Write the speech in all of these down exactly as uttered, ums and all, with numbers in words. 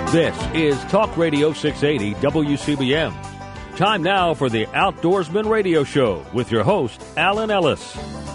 This is Talk Radio six eighty W C B M. Time now for the Outdoorsman Radio Show with your host, Alan Ellis.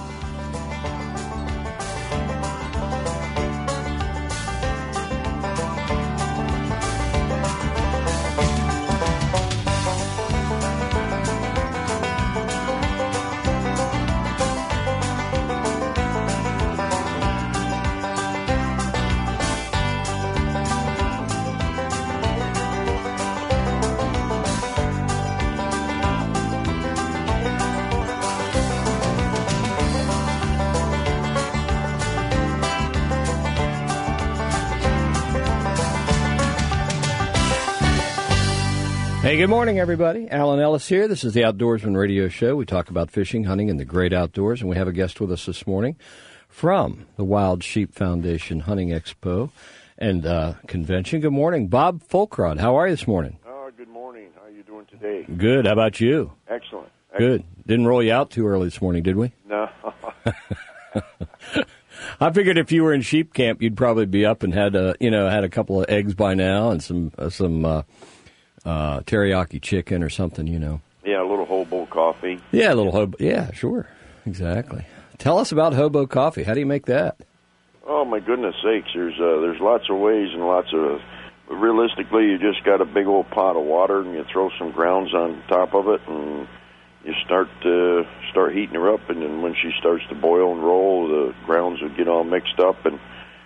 Hey, good morning, everybody. Alan Ellis here. This is the Outdoorsman Radio Show. We talk about fishing, hunting, and the great outdoors, and we have a guest with us this morning from the Wild Sheep Foundation Hunting Expo and uh, Convention. Good morning, Bob Folkrod. How are you this morning? Oh, good morning. How are you doing today? Good. How about you? Excellent. Excellent. Good. Didn't roll you out too early this morning, did we? No. I figured if you were in sheep camp, you'd probably be up and had a, you know, had a couple of eggs by now and some uh, some. Uh, Uh, teriyaki chicken or something, you know. Yeah, a little hobo coffee. Yeah, a little hobo. Yeah, sure. Exactly. Tell us about hobo coffee. How do you make that? Oh, my goodness sakes. There's uh, there's lots of ways and lots of... Realistically, you just got a big old pot of water and you throw some grounds on top of it and you start uh, start heating her up, and then when she starts to boil and roll, the grounds will get all mixed up, and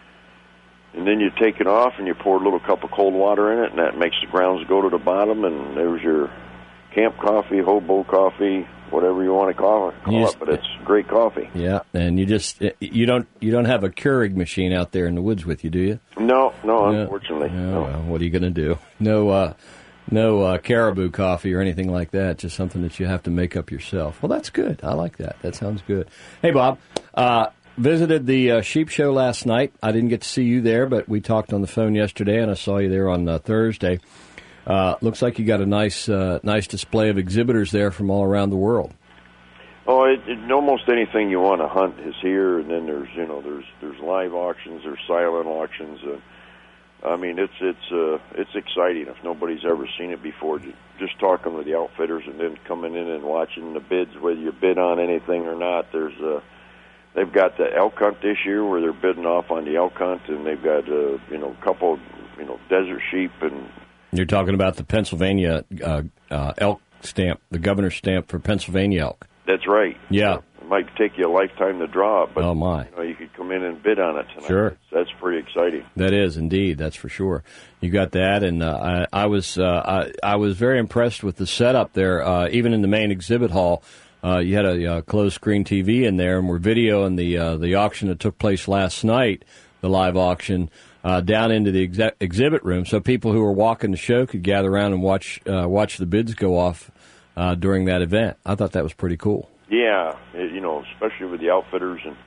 And then you take it off and you pour a little cup of cold water in it, and that makes the grounds go to the bottom, and there's your camp coffee, hobo coffee, whatever you want to call it, call just, it but it's great coffee. Yeah, and you just you don't you don't have a Keurig machine out there in the woods with you, do you? No, no, no unfortunately. No, no. Well, what are you going to do? No, uh, no uh, caribou coffee or anything like that. Just something that you have to make up yourself. Well, that's good. I like that. That sounds good. Hey, Bob. Uh, Visited the uh, sheep show last night. I didn't get to see you there, but we talked on the phone yesterday, and I saw you there on uh, Thursday. Uh, looks like you got a nice, uh, nice display of exhibitors there from all around the world. Oh, it, it, almost anything you want to hunt is here, and then there's you know there's there's live auctions, there's silent auctions. Uh, I mean, it's it's uh, it's exciting if nobody's ever seen it before. Just talking with the outfitters and then coming in and watching the bids, whether you bid on anything or not. There's uh, They've got the elk hunt this year where they're bidding off on the elk hunt, and they've got uh, you know a couple you know desert sheep. And you're talking about the Pennsylvania uh, uh, elk stamp, the governor's stamp for Pennsylvania elk. That's right. Yeah, it might take you a lifetime to draw it, but oh my, you know you could come in and bid on it tonight. Sure, that's, that's pretty exciting. That is indeed. That's for sure. You got that, and uh, I, I was uh, I, I was very impressed with the setup there, uh, even in the main exhibit hall. Uh, you had a uh, closed-screen T V in there, and we're videoing the uh, the auction that took place last night, the live auction, uh, down into the ex- exhibit room, so people who were walking the show could gather around and watch uh, watch the bids go off uh, during that event. I thought that was pretty cool. Yeah, it, you know, especially with the outfitters, and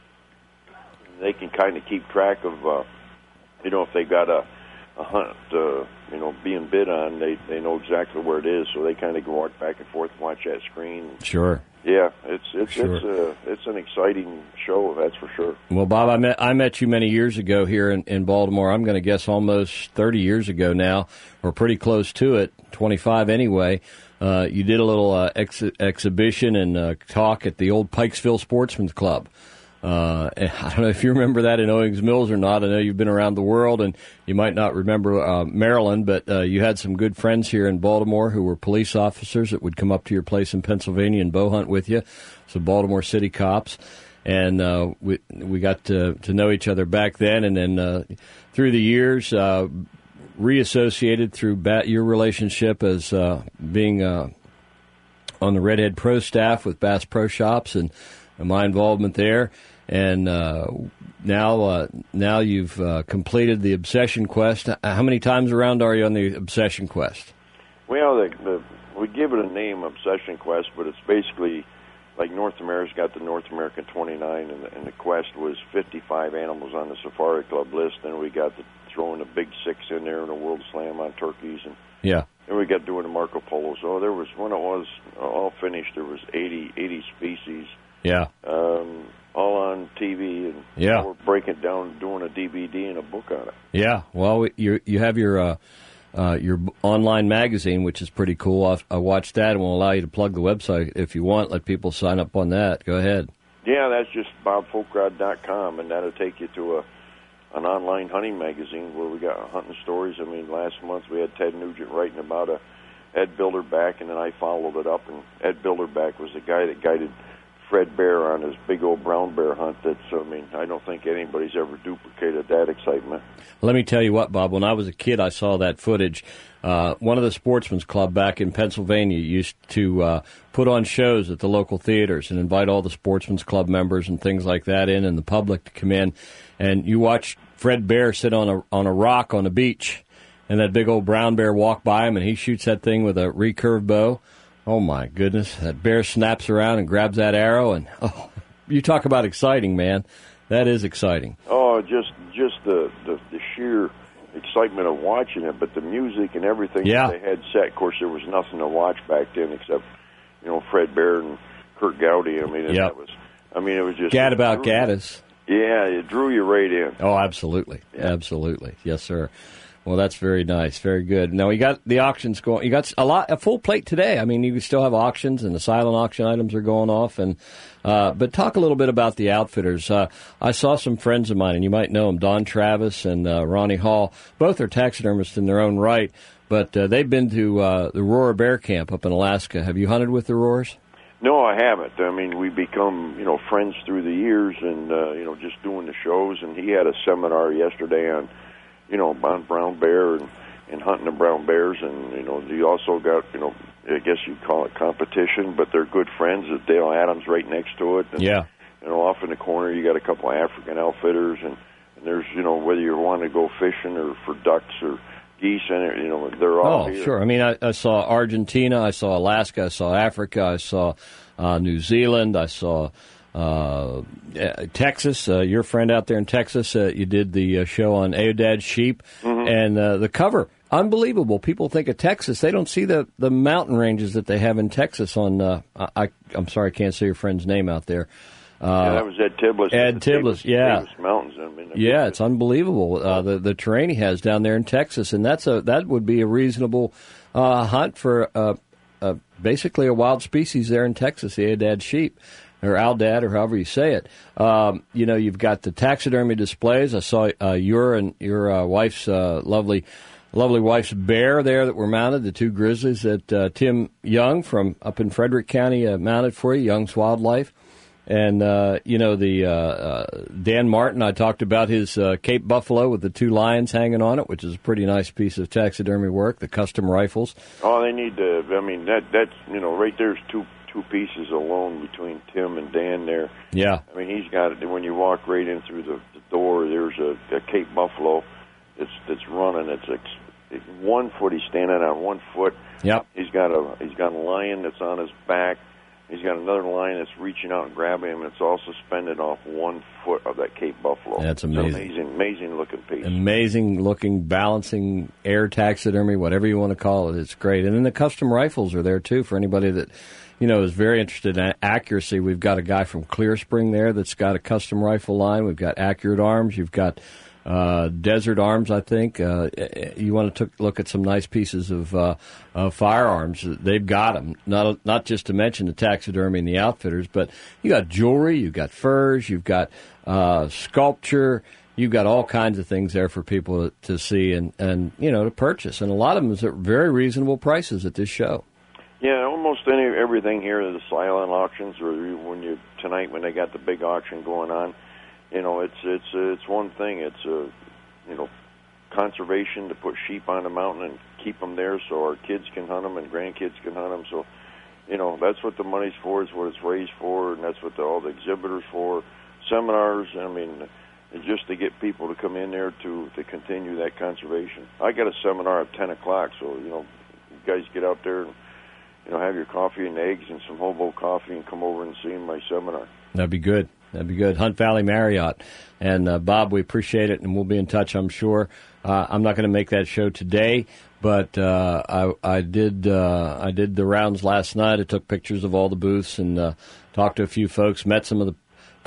they can kind of keep track of, uh, you know, if they got a, a hunt, uh, you know, being bid on, they they know exactly where it is, so they kind of can walk back and forth and watch that screen. Sure. Yeah, it's it's sure. it's a it's an exciting show, that's for sure. Well, Bob, I met I met you many years ago here in, in Baltimore. I'm going to guess almost thirty years ago now, or pretty close to it, twenty-five anyway. Uh, you did a little uh, ex- exhibition and uh, talk at the old Pikesville Sportsman's Club. Uh, I don't know if you remember that in Owings Mills or not. I know you've been around the world, and you might not remember uh, Maryland, but uh, you had some good friends here in Baltimore who were police officers that would come up to your place in Pennsylvania and bow hunt with you, some Baltimore City cops. And uh, we we got to, to know each other back then, and then uh, through the years, uh, reassociated through bat- your relationship as uh, being uh, on the Redhead Pro staff with Bass Pro Shops and my involvement there. And uh, now uh, now you've uh, completed the Obsession Quest. How many times around are you on the Obsession Quest? Well, the, the, we give it a name, Obsession Quest, but it's basically like North America's got the North American twenty-nine, and the, and the Quest was fifty-five animals on the Safari Club list. Then we got the throwing a big six in there and a World Slam on turkeys, and yeah, and we got doing the Marco Polo. So there was when it was all finished, there was eighty, eighty species. Yeah. Um, all on T V, and yeah. we're breaking it down, doing a D V D and a book on it. Yeah, well, you you have your uh, uh, your online magazine, which is pretty cool. I, I watched that, and we'll allow you to plug the website if you want. Let people sign up on that. Go ahead. Yeah, that's just bob folkrod dot com, and that'll take you to a an online hunting magazine where we got hunting stories. I mean, last month we had Ted Nugent writing about a Ed Bilderback, and then I followed it up, and Ed Bilderback was the guy that guided Fred Bear on his big old brown bear hunt. That's, I mean, I don't think anybody's ever duplicated that excitement. Let me tell you what, Bob, when I was a kid, I saw that footage. Uh, one of the Sportsman's Club back in Pennsylvania used to uh, put on shows at the local theaters and invite all the Sportsman's Club members and things like that in, and the public to come in. And you watch Fred Bear sit on a on a rock on a beach, and that big old brown bear walk by him, and he shoots that thing with a recurve bow. Oh, my goodness. That bear snaps around and grabs that arrow, and oh, you talk about exciting, man. That is exciting. Oh, just just the, the, the sheer excitement of watching it, but the music and everything yeah. that they had set. Of course, there was nothing to watch back then except, you know, Fred Bear and Kurt Gowdy. I mean, it, yep. that was, I mean, it was just... Gad about Gaddis. Yeah, it drew you right in. Oh, absolutely. Yeah. Absolutely. Yes, sir. Well, that's very nice. Very good. Now, you got the auctions going. You got a lot, a full plate today. I mean, you still have auctions, and the silent auction items are going off. And uh, but talk a little bit about the outfitters. Uh, I saw some friends of mine, and you might know them, Don Travis and uh, Ronnie Hall. Both are taxidermists in their own right, but uh, they've been to uh, the Aurora Bear Camp up in Alaska. Have you hunted with the Auroras? No, I haven't. I mean, we become, you know, friends through the years, and uh, you know, just doing the shows. And he had a seminar yesterday on, you know, on brown bear and, and hunting the brown bears. And, you know, you also got, you know, I guess you'd call it competition, but they're good friends. Dale Adams right next to it. And, yeah. You know, off in the corner, you got a couple of African outfitters, and, and there's, you know, whether you want to go fishing or for ducks or geese, and, you know, they're all oh, here. Sure. I mean, I, I saw Argentina, I saw Alaska, I saw Africa, I saw uh, New Zealand, I saw uh, Texas. Uh, your friend out there in Texas, uh, you did the uh, show on Aodad sheep, mm-hmm. and uh, the cover, unbelievable. People think of Texas, they don't see the, the mountain ranges that they have in Texas. On uh, I, I'm sorry, I can't say your friend's name out there. Uh, yeah, that was Ed Tiblis. Ed Tiblis, yeah. Davis Mountains. I mean, yeah, it's unbelievable, uh, the the terrain he has down there in Texas, and that's a that would be a reasonable uh, hunt for uh, uh, basically a wild species there in Texas, the Aodad sheep, or Aldad, or however you say it. Um, you know, you've got the taxidermy displays. I saw uh, your and your uh, wife's uh, lovely. Lovely wife's bear there that were mounted, the two grizzlies that uh, Tim Young from up in Frederick County uh, mounted for you, Young's Wildlife. And, uh, you know, the uh, uh, Dan Martin, I talked about his uh, Cape Buffalo with the two lions hanging on it, which is a pretty nice piece of taxidermy work, the custom rifles. Oh, they need to, I mean, that that's, you know, right there's two two pieces alone between Tim and Dan there. Yeah. I mean, he's got it, when you walk right in through the, the door, there's a, a Cape Buffalo that's, that's running. It's, it's one foot, he's standing on one foot. Yep. He's got a, he's got a lion that's on his back. He's got another lion that's reaching out and grabbing him, and it's all suspended off one foot of that Cape Buffalo. That's amazing. It's an amazing, amazing looking piece. Amazing looking, balancing air taxidermy, whatever you want to call it. It's great. And then the custom rifles are there, too, for anybody that, you know, is very interested in accuracy. We've got a guy from Clear Spring there that's got a custom rifle line. We've got Accurate Arms. You've got Uh, Desert Arms, I think. Uh, you want to look at some nice pieces of uh, uh, firearms. They've got them. Not not just to mention the taxidermy and the outfitters, but you got jewelry, you've got furs, you've got uh, sculpture, you've got all kinds of things there for people to see and, and you know to purchase. And a lot of them is at very reasonable prices at this show. Yeah, almost any everything here at the silent auctions, or when you tonight when they got the big auction going on. You know, it's it's it's one thing. It's a you know conservation to put sheep on the mountain and keep them there so our kids can hunt them and grandkids can hunt them. So, you know, that's what the money's for. It's what it's raised for, and that's what the, all the exhibitors for. Seminars. I mean, just to get people to come in there to to continue that conservation. I got a seminar at ten o'clock, so you know, you guys get out there and you know have your coffee and eggs and some hobo coffee and come over and see my seminar. That'd be good. That'd be good. Hunt Valley Marriott. And, uh, Bob, we appreciate it, and we'll be in touch, I'm sure. Uh, I'm not going to make that show today, but uh, I, I did uh, I did the rounds last night. I took pictures of all the booths and uh, talked to a few folks, met some of the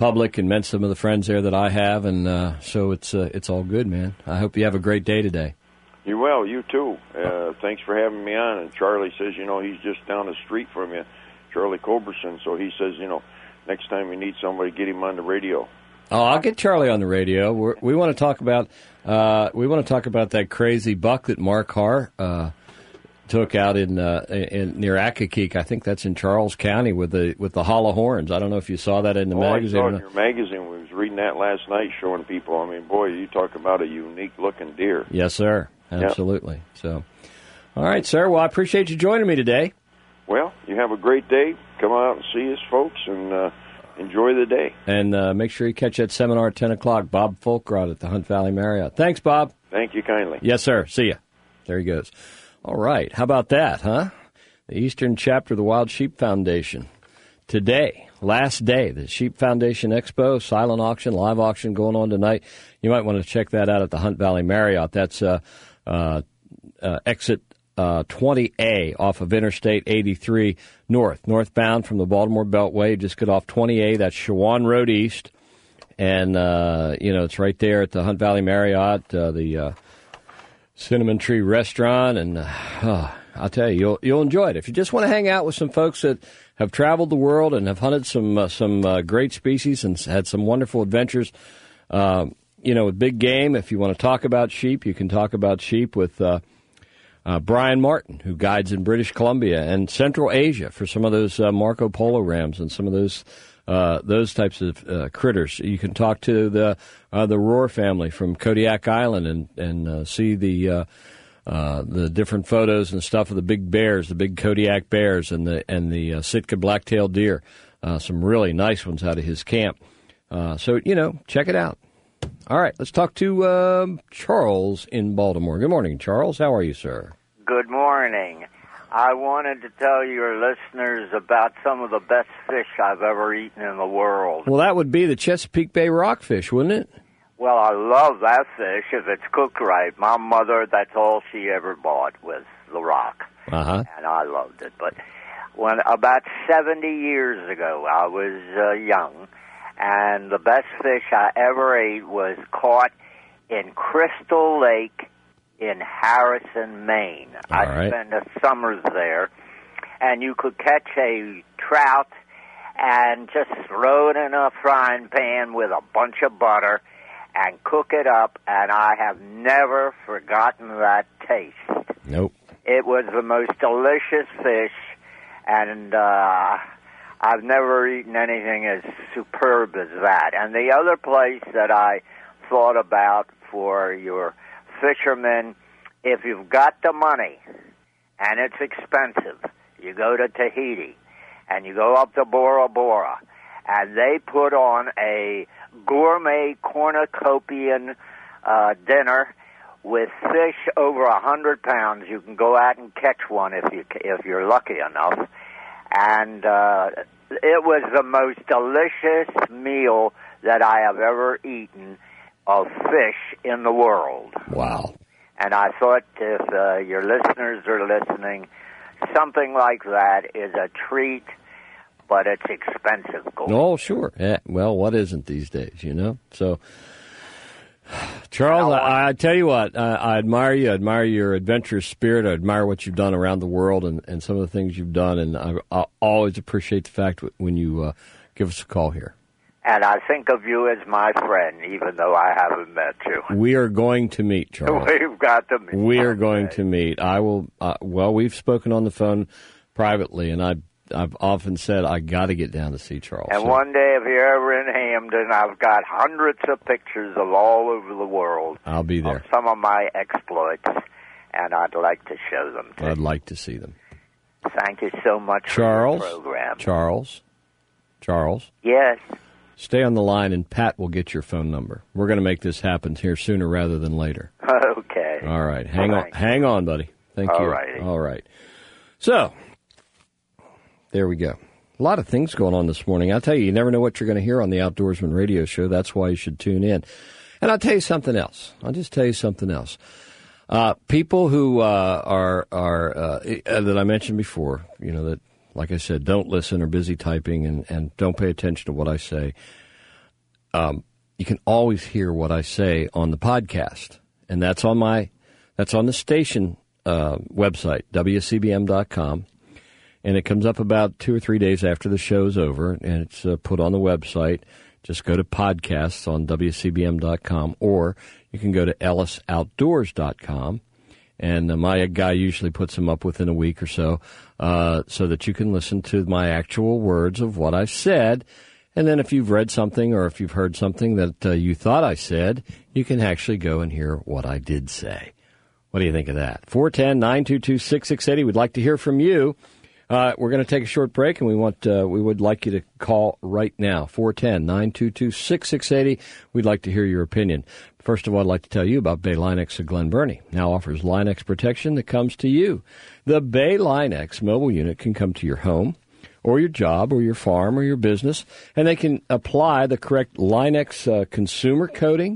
public and met some of the friends there that I have, and uh, so it's uh, it's all good, man. I hope you have a great day today. You will. You too. Uh, thanks for having me on. And Charlie says, you know, he's just down the street from you, Charlie Culberson. So he says, you know, next time you need somebody, get him on the radio. Oh, I'll get Charlie on the radio. We're, we want to talk about uh, we want to talk about that crazy buck that Mark Harr uh, took out in, uh, in near Accokeek. I think that's in Charles County with the with the hollow horns. I don't know if you saw that in the oh, magazine. I saw it in your magazine. We was reading that last night, showing people. I mean, boy, you talk about a unique looking deer. Yes, sir. Absolutely. Yep. So, all right, sir. Well, I appreciate you joining me today. Well, you have a great day. Come out and see us, folks, and uh, enjoy the day. And uh, make sure you catch that seminar at ten o'clock. Bob Folkrod at the Hunt Valley Marriott. Thanks, Bob. Thank you kindly. Yes, sir. See ya. There he goes. All right. How about that, huh? The Eastern chapter of the Wild Sheep Foundation. Today, last day, the Sheep Foundation Expo, silent auction, live auction going on tonight. You might want to check that out at the Hunt Valley Marriott. That's uh, uh, uh, exit uh, twenty A off of Interstate eighty-three north, northbound from the Baltimore Beltway. Just get off twenty A. That's Shawan Road East. And, uh, you know, it's right there at the Hunt Valley Marriott, uh, the uh, Cinnamon Tree Restaurant. And uh, oh, I'll tell you, you'll, you'll enjoy it. If you just want to hang out with some folks that have traveled the world and have hunted some uh, some uh, great species and had some wonderful adventures, uh, you know, with big game. If you want to talk about sheep, you can talk about sheep with uh, uh, Brian Martin, who guides in British Columbia and Central Asia for some of those uh, Marco Polo rams and some of those uh, those types of uh, critters. You can talk to the uh, the Rohr family from Kodiak Island and and uh, see the uh, uh, the different photos and stuff of the big bears, the big Kodiak bears, and the and the uh, Sitka black-tailed deer. Uh, some really nice ones out of his camp. Uh, so you know, check it out. All right, let's talk to um, Charles in Baltimore. Good morning, Charles. How are you, sir? Good morning. I wanted to tell your listeners about some of the best fish I've ever eaten in the world. Well, that would be the Chesapeake Bay rockfish, wouldn't it? Well, I love that fish if it's cooked right. My mother, that's all she ever bought was the rock, uh-huh. and I loved it. But when about seventy years ago, I was uh, young, and the best fish I ever ate was caught in Crystal Lake in Harrison, Maine. All I right. spent the summers there, and you could catch a trout and just throw it in a frying pan with a bunch of butter and cook it up, and I have never forgotten that taste. Nope. It was the most delicious fish, and uh, I've never eaten anything as superb as that. And the other place that I thought about for your fishermen, if you've got the money and it's expensive, you go to Tahiti and you go up to Bora Bora, and they put on a gourmet cornucopian uh, dinner with fish over a hundred pounds. You can go out and catch one if you if you're lucky enough, and uh, it was the most delicious meal that I have ever eaten of fish in the world. Wow. And I thought if uh, your listeners are listening, something like that is a treat, but it's expensive. Oh, sure. Yeah. Well, what isn't these days, you know? So, Charles, I, I tell you what, I, I admire you. I admire your adventurous spirit. I admire what you've done around the world and, and some of the things you've done. And I, I always appreciate the fact when you uh, give us a call here. And I think of you as my friend, even though I haven't met you. We are going to meet, Charles. We've got to meet. We are going to meet. I will. Uh, well, we've spoken on the phone privately, and I, I've often said I got to get down to see Charles. And so. one day, if you're ever in Hampton, I've got hundreds of pictures of all over the world. I'll be there. Of some of my exploits, and I'd like to show them to you. I'd like to see them. Thank you so much Charles, for your program. Charles, Charles. Yes. Stay on the line, and Pat will get your phone number. We're going to make this happen here sooner rather than later. Okay. All right. Hang All on. right. Hang on, buddy. Thank All you. righty. All right. So, there we go. A lot of things going on this morning. I'll tell you, you never know what you're going to hear on the Outdoorsman Radio Show. That's why you should tune in. And I'll tell you something else. I'll just tell you something else. Uh, people who uh, are, are uh, that I mentioned before, you know, that, like I said, don't listen or busy typing and, and don't pay attention to what I say. um, you can always hear what I say on the podcast, and that's on my that's on the station uh, website, W C B M dot com, and it comes up about two or three days after the show's over, and it's uh, put on the website. Just go to podcasts on W C B M dot com, or you can go to Ellis Outdoors dot com, and uh, my guy usually puts them up within a week or so, uh, so that you can listen to my actual words of what I said. And then if you've read something or if you've heard something that uh, you thought I said, you can actually go and hear what I did say. What do you think of that? four one zero, nine two two, six six eight zero. We'd like to hear from you. Uh, we're going to take a short break, and we want uh, we would like you to call right now, four one zero, nine two two, six six eight zero. We'd like to hear your opinion. First of all, I'd like to tell you about Bay Line-X of Glen Burnie. Now offers Line-X protection that comes to you. The Bay Line-X mobile unit can come to your home or your job or your farm or your business, and they can apply the correct Line-X uh, consumer coating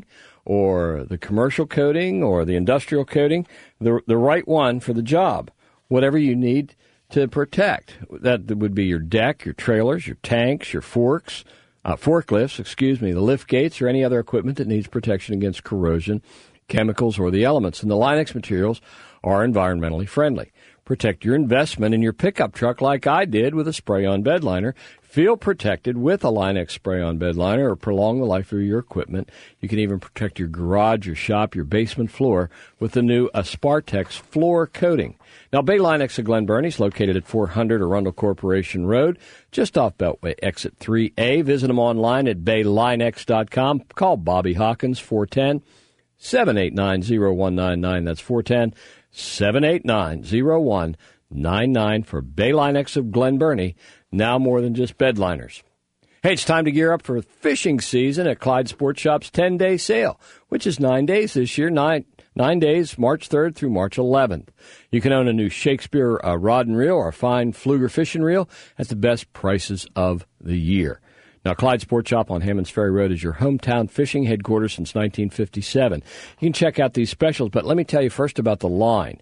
or the commercial coating or the industrial coating, the the right one for the job, whatever you need to protect. That would be your deck, your trailers, your tanks, your forks, uh, forklifts, excuse me, the lift gates, or any other equipment that needs protection against corrosion, chemicals, or the elements. And the Line-X materials are environmentally friendly. Protect your investment in your pickup truck like I did with a spray-on bed liner. Feel protected with a Line-X spray-on bed liner, or prolong the life of your equipment. You can even protect your garage, your shop, your basement floor with the new Aspartex floor coating. Now, Bay Line-X of Glen Burnie is located at four hundred Arundel Corporation Road, just off Beltway Exit three A. Visit them online at bay line x dot com. Call Bobby Hawkins, four one zero, seven eight nine, zero one nine nine. That's four one zero, seven eight nine, zero one nine nine for Bay Line-X of Glen Burnie, now more than just bed liners. Hey, it's time to gear up for fishing season at Clyde Sport Shop's ten-day sale, which is nine days this year, nine, nine days, March third through March eleventh. You can own a new Shakespeare uh, rod and reel or a fine Pfluger fishing reel at the best prices of the year. Now, Clyde Sport Shop on Hammonds Ferry Road is your hometown fishing headquarters since nineteen fifty-seven. You can check out these specials, but let me tell you first about the line.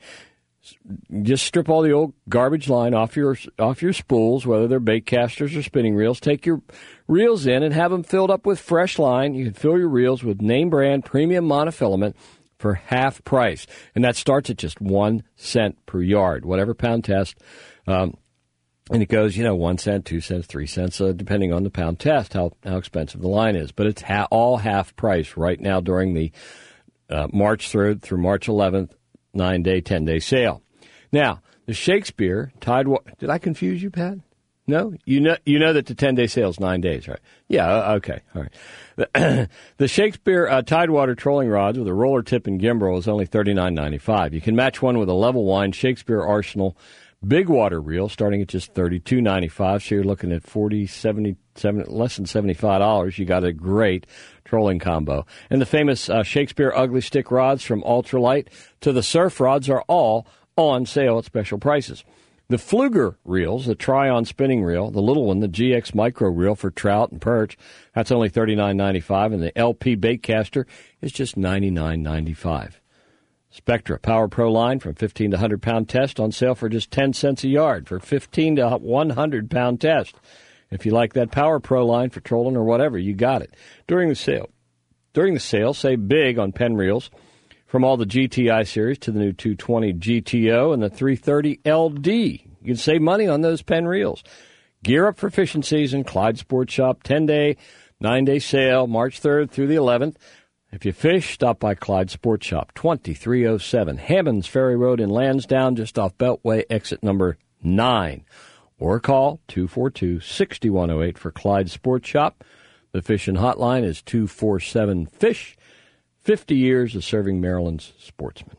Just strip all the old garbage line off your off your spools, whether they're bait casters or spinning reels. Take your reels in and have them filled up with fresh line. You can fill your reels with name brand premium monofilament for half price, and that starts at just one cent per yard, whatever pound test. Um, and it goes, you know, one cent, two cents, three cents, uh, depending on the pound test, how how expensive the line is. But it's ha- all half price right now during the uh, March third through March eleventh. Nine-day, ten-day sale. Now, the Shakespeare Tidewater. Did I confuse you, Pat? No? You know you know that the ten-day sale is nine days, right? Yeah, okay. All right. The, the Shakespeare uh, Tidewater trolling rods with a roller tip and gimbal is only thirty-nine ninety-five. You can match one with a level wind Shakespeare Arsenal big water reel starting at just thirty-two ninety-five. So you're looking at forty, seventy, seventy, less than seventy-five dollars. You got a great trolling combo. And the famous uh, Shakespeare ugly stick rods from ultralight to the surf rods are all on sale at special prices. The Pfluger reels, the Try-On spinning reel, the little one, the G X micro reel for trout and perch, that's only thirty-nine ninety-five, and the L P baitcaster is just ninety-nine ninety-five. Spectra Power Pro line from fifteen to one hundred pound test on sale for just ten cents a yard for fifteen to one hundred pound test. If you like that Power Pro line for trolling or whatever, you got it. During the sale, during the sale, save big on pen reels from all the G T I series to the new two twenty G T O and the three thirty L D. You can save money on those pen reels. Gear up for fishing season. Clyde Sports Shop, ten-day, nine-day sale, March third through the eleventh. If you fish, stop by Clyde Sports Shop, twenty-three oh seven Hammonds Ferry Road in Lansdowne, just off Beltway, exit number nine. Or call two four two, six one oh eight for Clyde Sports Shop. The fishing hotline is two four seven, FISH. fifty years of serving Maryland's sportsmen.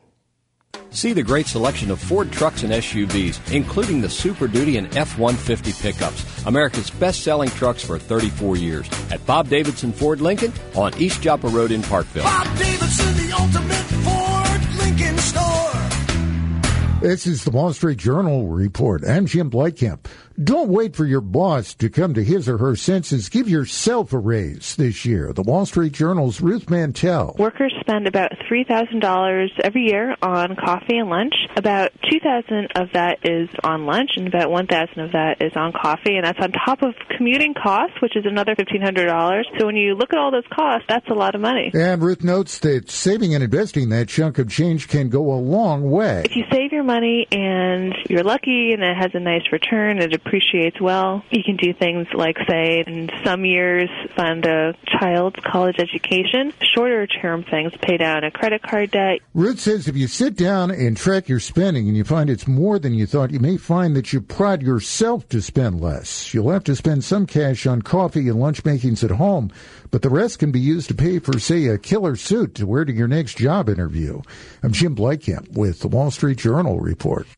See the great selection of Ford trucks and S U Vs, including the Super Duty and F one fifty pickups, America's best-selling trucks for thirty-four years, at Bob Davidson Ford Lincoln on East Joppa Road in Parkville. Bob Davidson, the ultimate Ford Lincoln store. This is the Wall Street Journal report. I'm Jim Blightcamp. Don't wait for your boss to come to his or her senses. Give yourself a raise this year. The Wall Street Journal's Ruth Mantell. Workers spend about three thousand dollars every year on coffee and lunch. About two thousand dollars of that is on lunch, and about one thousand dollars of that is on coffee, and that's on top of commuting costs, which is another fifteen hundred dollars. So when you look at all those costs, that's a lot of money. And Ruth notes that saving and investing that chunk of change can go a long way. If you save your money and you're lucky and it has a nice return, it appreciates well, you can do things like, say, in some years, fund a child's college education, shorter term things, pay down a credit card debt. Ruth says if you sit down and track your spending and you find it's more than you thought, you may find that you prod yourself to spend less. You'll have to spend some cash on coffee and lunch makings at home, but the rest can be used to pay for, say, a killer suit to wear to your next job interview. I'm Jim Blakamp with the Wall Street Journal Report.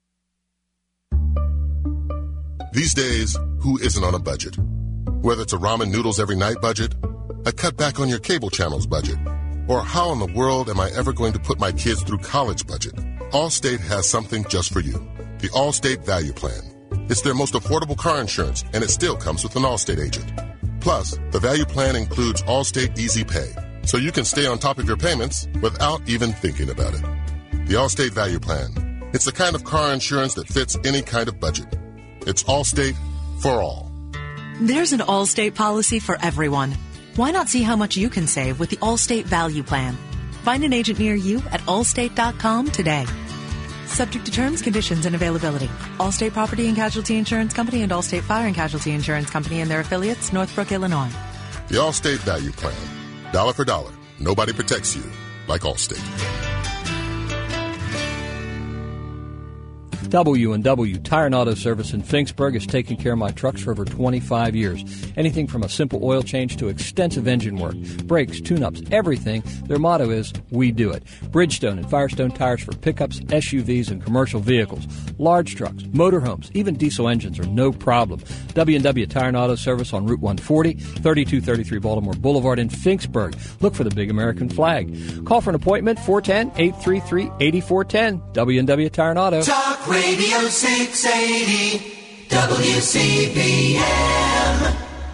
These days, who isn't on a budget? Whether it's a ramen noodles every night budget, a cutback on your cable channels budget, or how in the world am I ever going to put my kids through college budget? Allstate has something just for you. The Allstate Value Plan. It's their most affordable car insurance, and it still comes with an Allstate agent. Plus, the Value Plan includes Allstate Easy Pay, so you can stay on top of your payments without even thinking about it. The Allstate Value Plan. It's the kind of car insurance that fits any kind of budget. It's Allstate for all. There's an Allstate policy for everyone. Why not see how much you can save with the Allstate Value Plan? Find an agent near you at allstate dot com today. Subject to terms, conditions, and availability. Allstate Property and Casualty Insurance Company and Allstate Fire and Casualty Insurance Company and their affiliates, Northbrook, Illinois. The Allstate Value Plan. Dollar for dollar. Nobody protects you like Allstate. W and W Tire and Auto Service in Finksburg has taken care of my trucks for over twenty-five years. Anything from a simple oil change to extensive engine work, brakes, tune-ups, everything. Their motto is, we do it. Bridgestone and Firestone tires for pickups, S U Vs, and commercial vehicles. Large trucks, motorhomes, even diesel engines are no problem. W and W Tire and Auto Service on Route one forty, thirty-two thirty-three Baltimore Boulevard in Finksburg. Look for the big American flag. Call for an appointment, four one zero, eight three three, eight four one zero. W and W Tire and Auto. Talk Radio six eighty W C B M.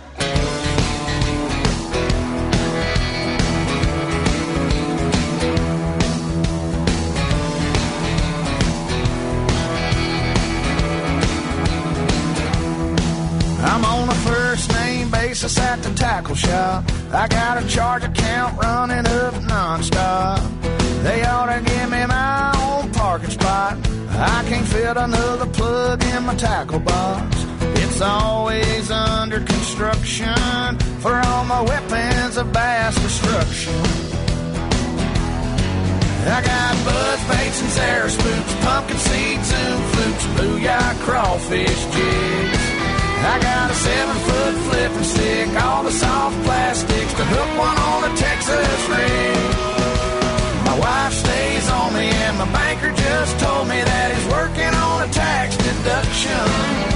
I'm on a first name basis at the tackle shop. I got a charge account running up nonstop. They ought to give me my own parking spot. I can't fit another plug in my tackle box. It's always under construction for all my weapons of mass destruction. I got buds, baits, and Sarah spooks, pumpkin seeds, zoom flukes, booyah, crawfish jigs. I got a seven-foot flipping stick, all the soft plastics to hook one on a Texas rig. My wife stays on me and my banker just told me that he's working on a tax deduction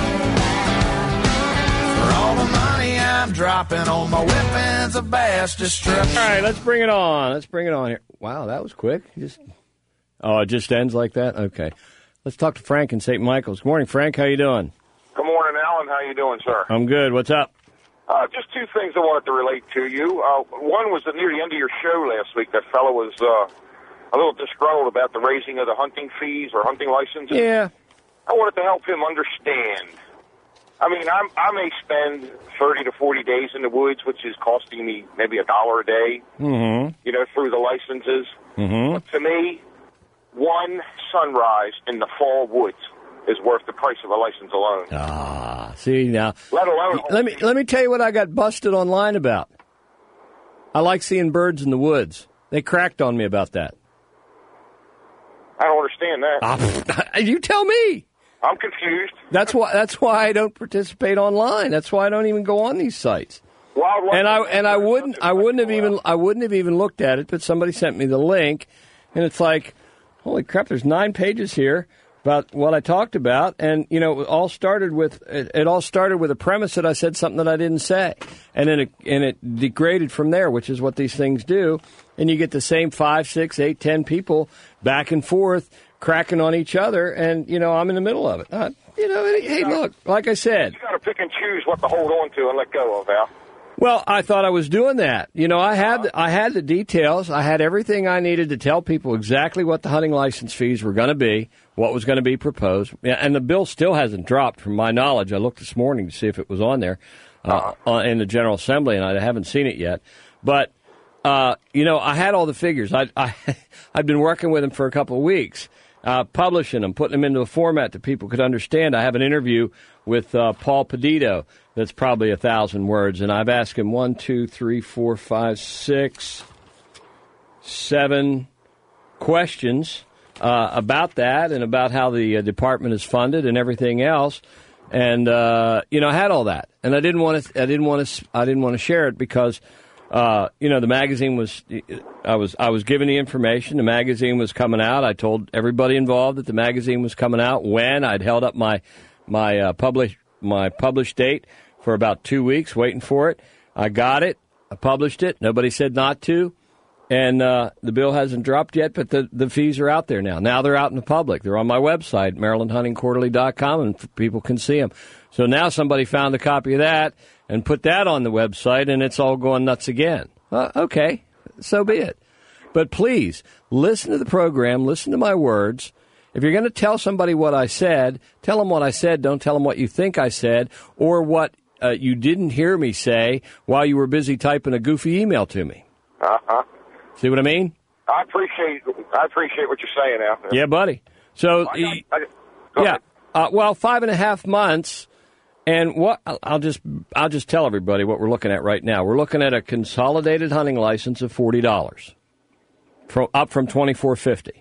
for all the money I'm dropping on my weapons of mass destruction. All right, let's bring it on. Let's bring it on here. Wow, that was quick. Just Oh, it just ends like that? Okay. Let's talk to Frank in Saint Michael's. Good morning, Frank. How you doing? Good morning, Alan. How you doing, sir? I'm good. What's up? Uh, just two things I wanted to relate to you. Uh, one was that near the end of your show last week, that fellow was uh, a little disgruntled about the raising of the hunting fees or hunting licenses. Yeah. I wanted to help him understand. I mean, I'm, I may spend thirty to forty days in the woods, which is costing me maybe a dollar a day, mm-hmm. you know, through the licenses. Mm-hmm. But to me, one sunrise in the fall woods is worth the price of a license alone. Ah, see now. Let alone. Let me let me tell you what I got busted online about. I like seeing birds in the woods. They cracked on me about that. I don't understand that. Uh, you tell me. I'm confused. That's why. That's why I don't participate online. That's why I don't even go on these sites. Wildlife and I and I wouldn't I wouldn't have even I wouldn't have even looked at it. But somebody sent me the link, and it's like, holy crap! There's nine pages here about what I talked about, and you know, it all started with it, it all started with a premise that I said something that I didn't say, and then it, and it degraded from there, which is what these things do, and you get the same five, six, eight, ten people back and forth cracking on each other, and, you know, I'm in the middle of it. Uh, you know, hey, look, like I said. You got to pick and choose what to hold on to and let go of, Al. Well, I thought I was doing that. You know, I had the, I had the details. I had everything I needed to tell people exactly what the hunting license fees were going to be, what was going to be proposed. And the bill still hasn't dropped, from my knowledge. I looked this morning to see if it was on there uh, uh, in the General Assembly, and I haven't seen it yet. But, uh, you know, I had all the figures. I, I, I'd been working with them for a couple of weeks, uh, publishing them, putting them into a format that people could understand. I have an interview with uh, Paul Pedito that's probably a thousand words, and I've asked him one, two, three, four, five, six, seven questions uh, about that and about how the uh, department is funded and everything else. And uh, you know, I had all that, and I didn't want to. I didn't want to. I didn't want to share it because uh, you know the magazine was. I was. I was given the information. The magazine was coming out. I told everybody involved that the magazine was coming out. When I'd held up my my uh, publish my published date for about two weeks, waiting for it. I got it. I published it. Nobody said not to. And uh, the bill hasn't dropped yet, but the, the fees are out there now. Now they're out in the public. They're on my website, maryland hunting quarterly dot com, and people can see them. So now somebody found a copy of that and put that on the website, and it's all going nuts again. Uh, okay, so be it. But please, listen to the program. Listen to my words. If you're going to tell somebody what I said, tell them what I said. Don't tell them what you think I said or what Uh, you didn't hear me say while you were busy typing a goofy email to me. Uh-huh. See what I mean? I appreciate I appreciate what you're saying, Al. Yeah, buddy. So, I got, I, yeah, uh, well, five and a half months, and what I'll just I'll just tell everybody what we're looking at right now. We're looking at a consolidated hunting license of forty dollars, up from twenty-four fifty.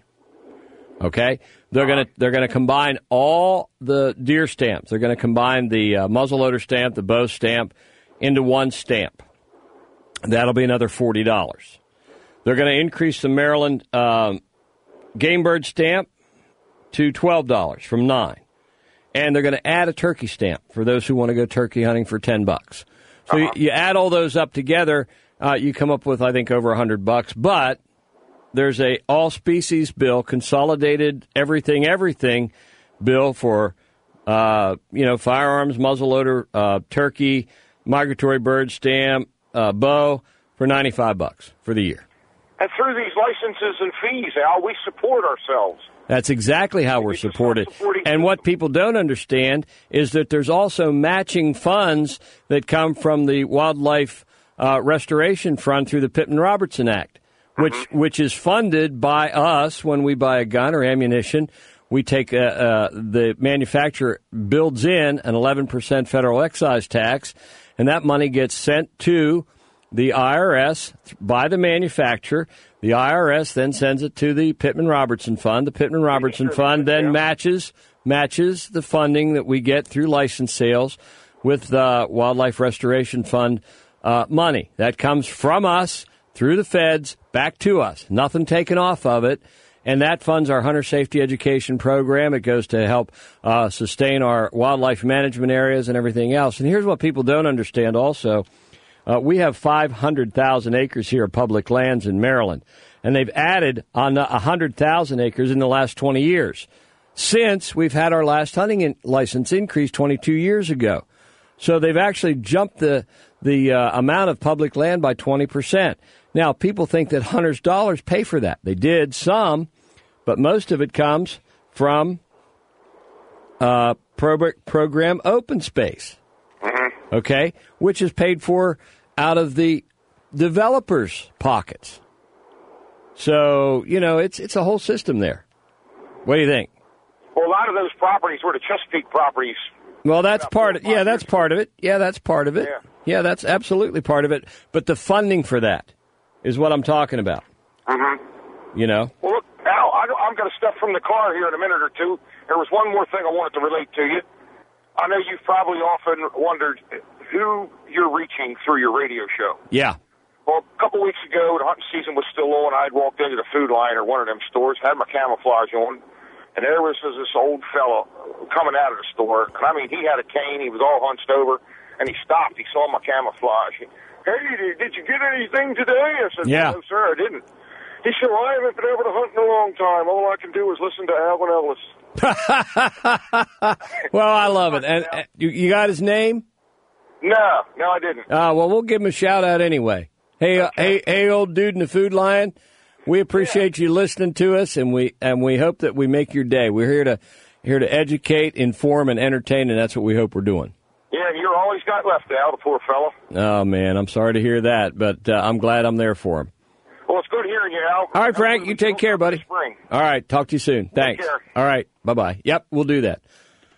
Okay, they're gonna they're gonna combine all the deer stamps. They're gonna combine the uh, muzzleloader stamp, the bow stamp, into one stamp. That'll be another forty dollars. They're gonna increase the Maryland um, game bird stamp to twelve dollars from nine, and they're gonna add a turkey stamp for those who want to go turkey hunting for ten bucks. So uh-huh. you, you add all those up together, uh, you come up with I think over a hundred bucks, but there's a all-species bill, consolidated everything, everything bill for, uh, you know, firearms, muzzleloader, uh, turkey, migratory bird stamp, uh, bow for ninety-five bucks for the year. And through these licenses and fees, Al, we support ourselves. That's exactly how we're supported. And what people don't understand is that there's also matching funds that come from the Wildlife uh, Restoration Fund through the Pittman-Robertson Act. Which mm-hmm. which is funded by us when we buy a gun or ammunition. We take uh, uh, the manufacturer builds in an eleven percent federal excise tax, and that money gets sent to the I R S by the manufacturer. The I R S then sends it to the Pittman-Robertson Fund. The Pittman-Robertson Fund then matches matches the funding that we get through license sales with the Wildlife Restoration Fund uh, money. That comes from us through the feds, back to us. Nothing taken off of it. And that funds our hunter safety education program. It goes to help uh, sustain our wildlife management areas and everything else. And here's what people don't understand also. Uh, we have five hundred thousand acres here of public lands in Maryland. And they've added on one hundred thousand acres in the last twenty years, since we've had our last hunting in- license increase twenty-two years ago. So they've actually jumped the, the uh, amount of public land by twenty percent. Now, people think that hunters' dollars pay for that. They did, some, but most of it comes from uh, pro- program open space, mm-hmm. okay, which is paid for out of the developers' pockets. So, you know, it's it's a whole system there. What do you think? Well, a lot of those properties were the Chesapeake properties. Well, that's part of yeah, that's part of it. Yeah, that's part of it. Yeah. yeah, that's absolutely part of it. But the funding for that is what I'm talking about. Mm-hmm. You know? Well, look, Al, I, I'm going to step from the car here in a minute or two. There was one more thing I wanted to relate to you. I know you've probably often wondered who you're reaching through your radio show. Yeah. Well, a couple weeks ago, the hunting season was still on. I'd walked into the Food Line or one of them stores, had my camouflage on, and there was this old fellow coming out of the store. And I mean, he had a cane. He was all hunched over, and he stopped. He saw my camouflage. Hey, did you get anything today? I said, yeah. no, sir, I didn't. He said, well, I haven't been able to hunt in a long time. All I can do is listen to Alvin Ellis. Well, I love it. And uh, you, you got his name? No, no, I didn't. Uh, well, we'll give him a shout-out anyway. Hey, uh, hey, hey, old dude in the food line, we appreciate yeah. you listening to us, and we and we hope that we make your day. We're here to here to educate, inform, and entertain, and that's what we hope we're doing. Yeah, and you're all he's got left, Al, the poor fellow. Oh, man, I'm sorry to hear that, but uh, I'm glad I'm there for him. Well, it's good hearing you, Al. All right, Frank, you take care, buddy. All right, talk to you soon. Thanks. Take care. All right, bye-bye. Yep, we'll do that.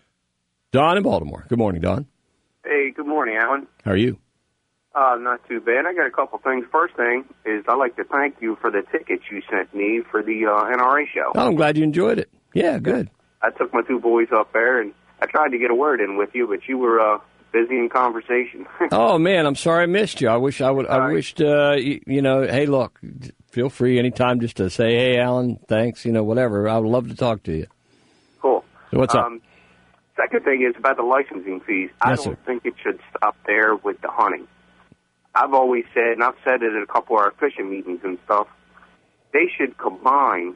Don in Baltimore. Good morning, Don. Hey, good morning, Alan. How are you? Uh, not too bad. I got a couple things. First thing is I'd like to thank you for the tickets you sent me for the uh, N R A show. Oh, I'm glad you enjoyed it. Yeah, good. I took my two boys up there, and I tried to get a word in with you, but you were uh, busy in conversation. Oh, man, I'm sorry I missed you. I wish I would. I right. wished, uh, you, you know, hey, look, feel free anytime just to say, hey, Alan, thanks, you know, whatever. I would love to talk to you. Cool. So what's um, up? Second thing is about the licensing fees. Yes, I don't sir. think it should stop there with the hunting. I've always said, and I've said it at a couple of our fishing meetings and stuff, they should combine,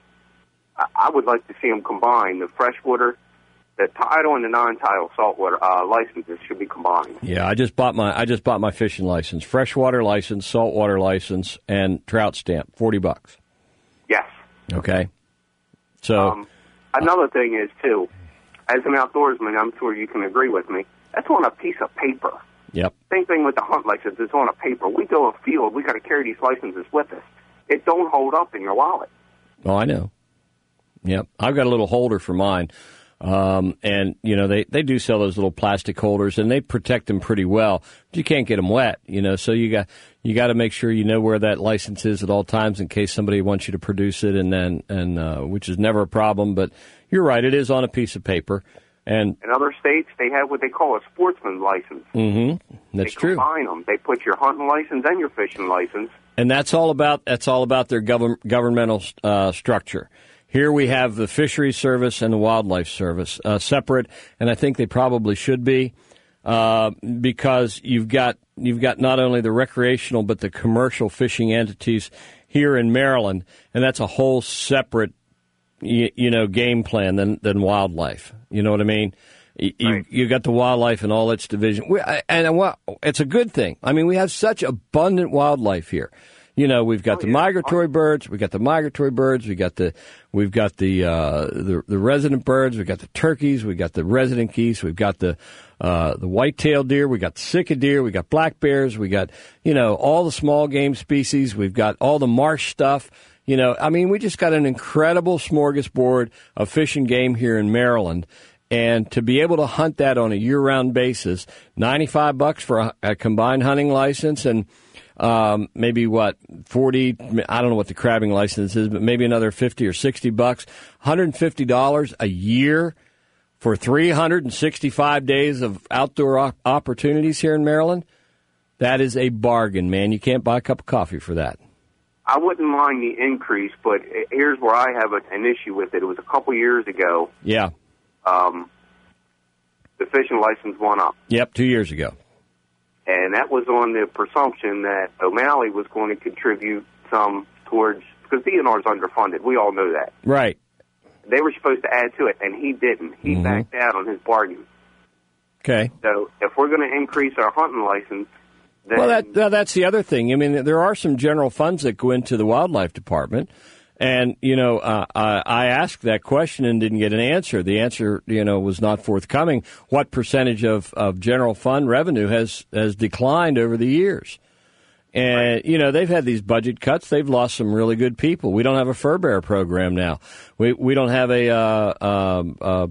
I would like to see them combine the freshwater, the tidal and the non-tidal saltwater uh, licenses should be combined. Yeah, I just bought my I just bought my fishing license, freshwater license, saltwater license, and trout stamp, forty bucks. Yes. Okay. So um, another thing is too, as an outdoorsman, I'm sure you can agree with me. That's on a piece of paper. Yep. Same thing with the hunt license. It's on a paper. We go a field. We got to carry these licenses with us. It don't hold up in your wallet. Oh, I know. Yep. I've got a little holder for mine. Um, and, you know, they, they do sell those little plastic holders, and they protect them pretty well. But you can't get them wet, you know, so you got you got to make sure you know where that license is at all times in case somebody wants you to produce it, and then and uh, which is never a problem. But you're right, it is on a piece of paper. And in other states, they have what they call a sportsman license. Mm-hmm. That's they true. They combine them. They put your hunting license and your fishing license. And that's all about that's all about their govern, governmental uh, structure. Here we have the Fisheries Service and the Wildlife Service uh, separate, and I think they probably should be uh, because you've got you've got not only the recreational but the commercial fishing entities here in Maryland, and that's a whole separate you, you know game plan than than wildlife. You know what I mean? You right. you got the wildlife and all its division, we, and well, it's a good thing. I mean, we have such abundant wildlife here. You know, we've got oh, the yeah. migratory birds. We got the migratory birds. We got the, we've got the, uh, the the resident birds. We got the turkeys. We got the resident geese. We've got the uh, the white-tailed deer. We got the sika deer. We got black bears. We got you know all the small game species. We've got all the marsh stuff. You know, I mean, we just got an incredible smorgasbord of fish and game here in Maryland. And to be able to hunt that on a year-round basis, ninety-five bucks for a, a combined hunting license, and um, maybe what forty. I don't know what the crabbing license is, but maybe another fifty or sixty bucks. one hundred fifty dollars a year for three hundred sixty-five days of outdoor op- opportunities here in Maryland. That is a bargain, man. You can't buy a cup of coffee for that. I wouldn't mind the increase, but here's where I have a, an issue with it. It was a couple years ago. Yeah. Um, the fishing license went up. Yep, two years ago. And that was on the presumption that O'Malley was going to contribute some towards, because D N R is underfunded. We all know that. Right. They were supposed to add to it, and he didn't. He mm-hmm. backed out on his bargain. Okay. So if we're going to increase our hunting license, then... Well, that, uh, that's the other thing. I mean, there are some general funds that go into the wildlife department. And, you know, uh, I, I asked that question and didn't get an answer. The answer, you know, was not forthcoming. What percentage of, of general fund revenue has, has declined over the years? And, right. you know, they've had these budget cuts. They've lost some really good people. We don't have a fur bear program now. We we don't have a, uh, uh, uh,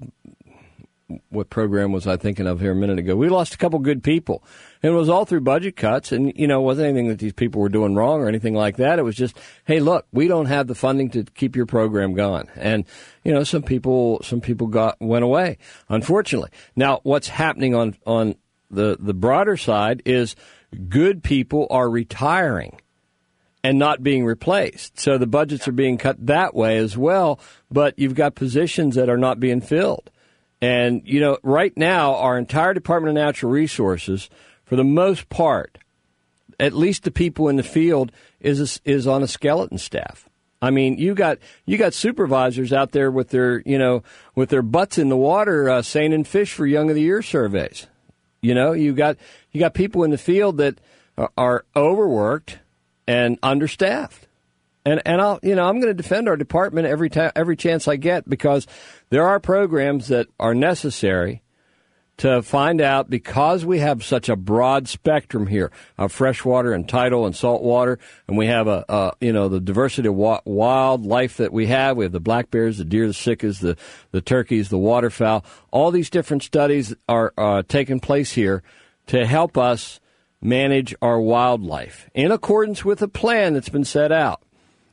what program was I thinking of here a minute ago? We lost a couple good people. And it was all through budget cuts, and, you know, it wasn't anything that these people were doing wrong or anything like that. It was just, hey, look, we don't have the funding to keep your program going. And, you know, some people some people got went away, unfortunately. Now, what's happening on, on the, the broader side is good people are retiring and not being replaced. So the budgets are being cut that way as well, but you've got positions that are not being filled. And, you know, right now, our entire Department of Natural Resources, for the most part, at least the people in the field, is a, is on a skeleton staff. I mean, you got you got supervisors out there with their you know with their butts in the water, uh, seining fish for Young of the Year surveys. You know, you got you got people in the field that are, are overworked and understaffed. And and I'll you know I'm going to defend our department every time every chance I get, because there are programs that are necessary to find out, because we have such a broad spectrum here of freshwater and tidal and saltwater, and we have a, a you know the diversity of wa- wildlife that we have. We have the black bears, the deer, the sikas, the the turkeys, the waterfowl. All these different studies are uh, taking place here to help us manage our wildlife in accordance with a plan that's been set out.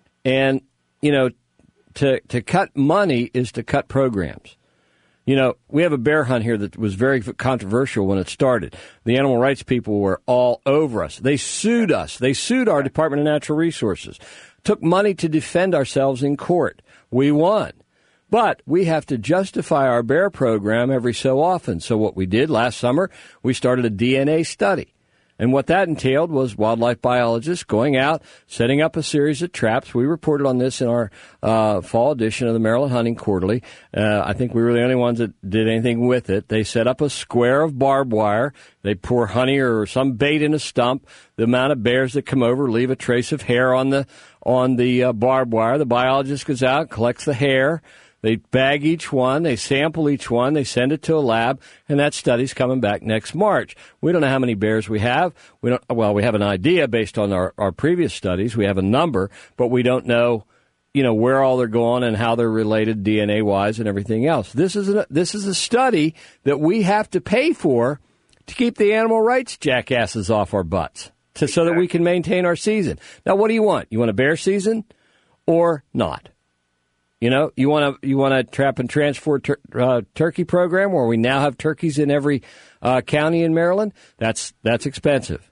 And you know, to to cut money is to cut programs. You know, we have a bear hunt here that was very controversial when it started. The animal rights people were all over us. They sued us. They sued our Department of Natural Resources. Took money to defend ourselves in court. We won. But we have to justify our bear program every so often. So what we did last summer, we started a D N A study. And what that entailed was wildlife biologists going out, setting up a series of traps. We reported on this in our uh, fall edition of the Maryland Hunting Quarterly. Uh, I think we were the only ones that did anything with it. They set up a square of barbed wire. They pour honey or some bait in a stump. The amount of bears that come over leave a trace of hair on the on the uh, barbed wire. The biologist goes out, collects the hair. They bag each one, they sample each one, they send it to a lab, and that study's coming back next March. We don't know how many bears we have. We don't. Well, we have an idea based on our, our previous studies. We have a number, but we don't know, you know, where all they're going and how they're related D N A-wise and everything else. This is a, this is a study that we have to pay for to keep the animal rights jackasses off our butts, to, so that we can maintain our season. Now, what do you want? You want a bear season or not? You know, you want to you want a trap and transfer tur- uh, turkey program where we now have turkeys in every uh, county in Maryland. That's that's expensive.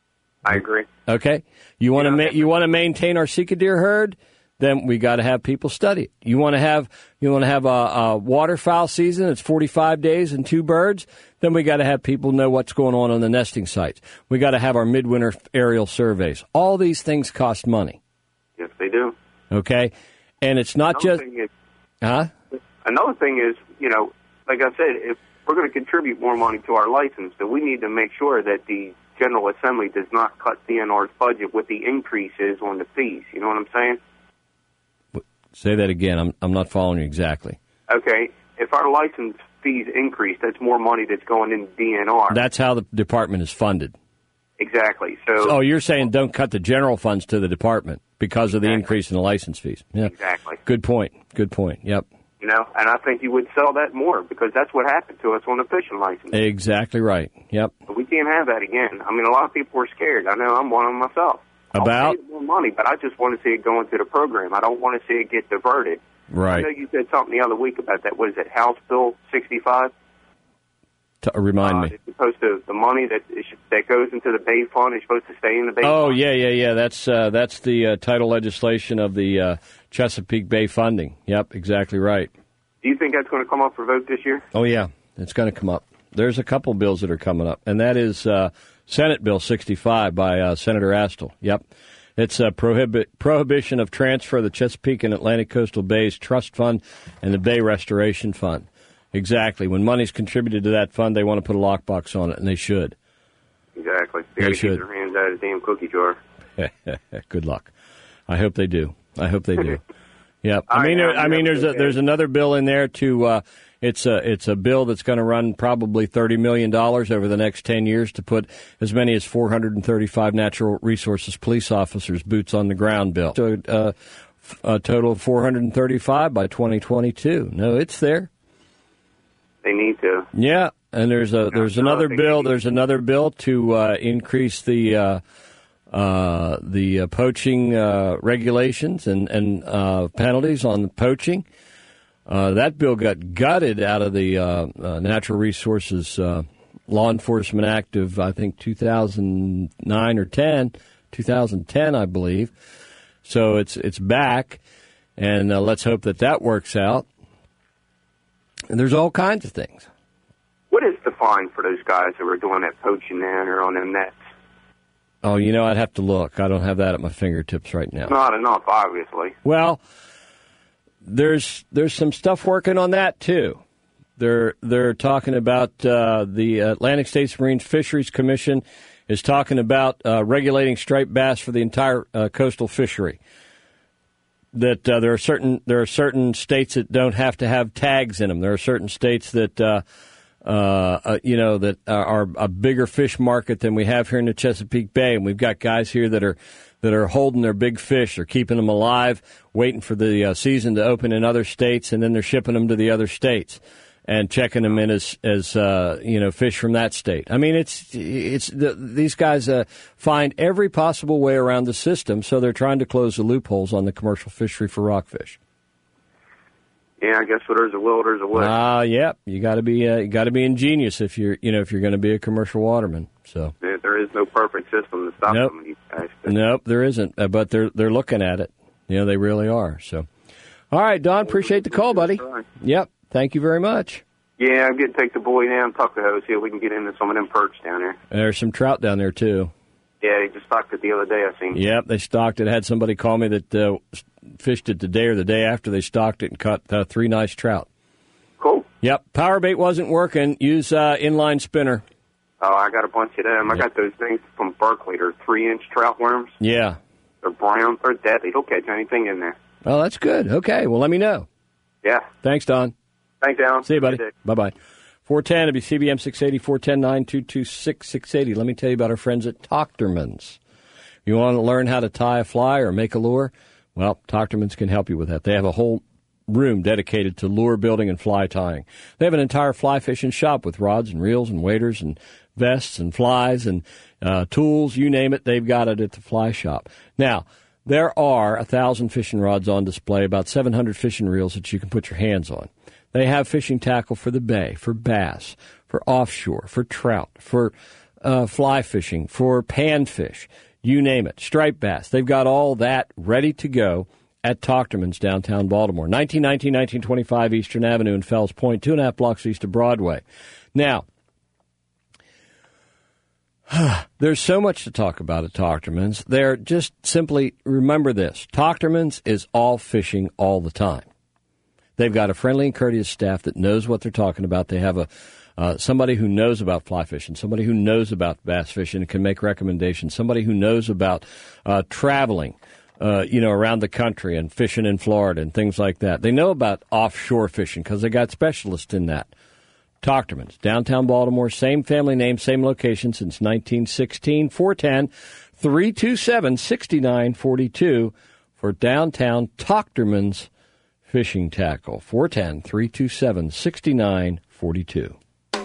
I agree. Okay, you want to ma- you want to maintain our Sika deer herd, then we got to have people study it. You want to have you want to have a, a waterfowl season. It's forty-five days and two birds. Then we got to have people know what's going on on the nesting sites. We got to have our midwinter aerial surveys. All these things cost money. Yes, they do. Okay. And it's not another just, thing is, huh? Another thing is, you know, like I said, if we're going to contribute more money to our license, then we need to make sure that the General Assembly does not cut D N R's budget with the increases on the fees. You know what I'm saying? Say that again. I'm I'm not following you exactly. Okay. If our license fees increase, that's more money that's going into D N R. That's how the department is funded. Exactly. So, oh, you're saying don't cut the general funds to the department because of the exactly. increase in the license fees. Yeah. Exactly. Good point. Good point. Yep. You know, and I think you would sell that more because that's what happened to us on the fishing license. Exactly right. Yep. But we can't have that again. I mean, a lot of people are scared. I know I'm one of them myself. About? I'll pay more money, but I just want to see it go into the program. I don't want to see it get diverted. Right. I know you said something the other week about that. What is it, House Bill sixty-five? To remind uh, me. It's supposed to, the money that is, that goes into the Bay Fund is supposed to stay in the Bay oh, Fund. Oh, yeah, yeah, yeah. That's uh, that's the uh, title legislation of the uh, Chesapeake Bay funding. Yep, exactly right. Do you think that's going to come up for vote this year? Oh, yeah, it's going to come up. There's a couple bills that are coming up, and that is uh, Senate Bill sixty-five by uh, Senator Astle. Yep. It's a prohibit, prohibition of transfer of the Chesapeake and Atlantic Coastal Bays Trust Fund and the Bay Restoration Fund. Exactly. When money's contributed to that fund, they want to put a lockbox on it, and they should. Exactly. They, they got to should. keep their hands out of the damn cookie jar. Good luck. I hope they do. I hope they do. Yep. I, I mean, know, there, I mean, there's a, okay. there's another bill in there to. Uh, it's a it's a bill that's going to run probably thirty million dollars over the next ten years to put as many as four hundred thirty-five natural resources police officers boots on the ground. Bill. So uh, a total of four hundred thirty-five by twenty twenty-two. No, it's there. They need to. Yeah, and there's a there's another bill. There's another bill to uh, increase the uh, uh, the uh, poaching uh, regulations and and uh, penalties on poaching. Uh, that bill got gutted out of the uh, uh, Natural Resources uh, Law Enforcement Act of I think two thousand nine or ten, two thousand ten, I believe. So it's it's back, and uh, let's hope that that works out. And there's all kinds of things. What is the fine for those guys who are doing that poaching then or on them nets? Oh, you know, I'd have to look. I don't have that at my fingertips right now. Not enough, obviously. Well, there's there's some stuff working on that too. They're they're talking about uh, the Atlantic States Marine Fisheries Commission is talking about uh, regulating striped bass for the entire uh, coastal fishery. That uh, there are certain there are certain states that don't have to have tags in them. There are certain states that uh, uh, uh, you know that are a bigger fish market than we have here in the Chesapeake Bay, and we've got guys here that are that are holding their big fish. They're keeping them alive, waiting for the uh, season to open in other states, and then they're shipping them to the other states and checking them in as as uh, you know fish from that state. I mean, it's it's the, these guys uh, find every possible way around the system, so they're trying to close the loopholes on the commercial fishery for rockfish. Yeah, I guess where there's a will, there's a way. Ah, uh, yeah, you got to be uh, you got to be ingenious if you're you know if you're going to be a commercial waterman. So there, there is no perfect system to stop nope. some of these guys. Nope, there isn't. Uh, but they're they're looking at it. You know, they really are. So, all right, Don, appreciate the call, buddy. Yep. Thank you very much. Yeah, I'm going to take the boy down Tuckahoe, see if we can get into some of them perch down there. There's some trout down there, too. Yeah, they just stocked it the other day, I seen. Yep, they stocked it. I had somebody call me that uh, fished it the day or the day after they stocked it and caught uh, three nice trout. Cool. Yep, power bait wasn't working. Use uh, inline spinner. Oh, I got a bunch of them. Yep. I got those things from Berkeley. They're three-inch trout worms. Yeah. They're brown. They're deadly. They'll catch anything in there. Oh, that's good. Okay, well, let me know. Yeah. Thanks, Don. Thanks, Alan. See you, buddy. Bye-bye. four ten, it'll be C B M six eighty, four one zero, nine two two six, six eighty. Let me tell you about our friends at Tochterman's. You want to learn how to tie a fly or make a lure? Well, Tochterman's can help you with that. They have a whole room dedicated to lure building and fly tying. They have an entire fly fishing shop with rods and reels and waders and vests and flies and uh, tools, you name it, they've got it at the fly shop. Now, there are a thousand fishing rods on display, about seven hundred fishing reels that you can put your hands on. They have fishing tackle for the bay, for bass, for offshore, for trout, for uh, fly fishing, for panfish, you name it, striped bass. They've got all that ready to go at Tochterman's downtown Baltimore, nineteen nineteen, nineteen twenty-five Eastern Avenue in Fells Point, two and a half blocks east of Broadway. Now, there's so much to talk about at Tochterman's. They're just simply, remember this, Tochterman's is all fishing all the time. They've got a friendly and courteous staff that knows what they're talking about. They have a uh, somebody who knows about fly fishing, somebody who knows about bass fishing and can make recommendations, somebody who knows about uh, traveling, uh, you know, around the country and fishing in Florida and things like that. They know about offshore fishing because they got specialists in that. Tochterman's, downtown Baltimore, same family name, same location since nineteen sixteen. four one zero, three two seven, six nine four two for downtown Tochterman's Fishing Tackle. four one zero, three two seven, six nine four two.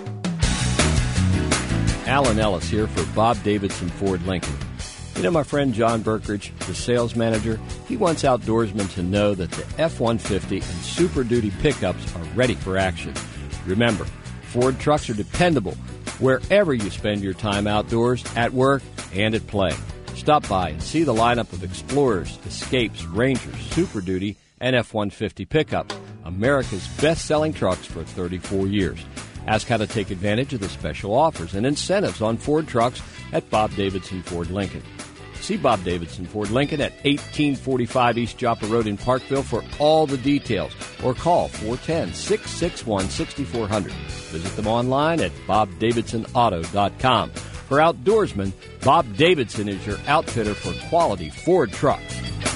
Alan Ellis here for Bob Davidson Ford Lincoln. You know my friend John Berkridge, the sales manager? He wants outdoorsmen to know that the F one fifty and Super Duty pickups are ready for action. Remember, Ford trucks are dependable wherever you spend your time outdoors, at work, and at play. Stop by and see the lineup of Explorers, Escapes, Rangers, Super Duty, and F one fifty pickups, America's best-selling trucks for thirty-four years. Ask how to take advantage of the special offers and incentives on Ford trucks at Bob Davidson Ford Lincoln. See Bob Davidson Ford Lincoln at eighteen forty-five East Joppa Road in Parkville for all the details, or call four one zero, six six one, six four zero zero. Visit them online at bob davidson auto dot com. For outdoorsmen, Bob Davidson is your outfitter for quality Ford trucks.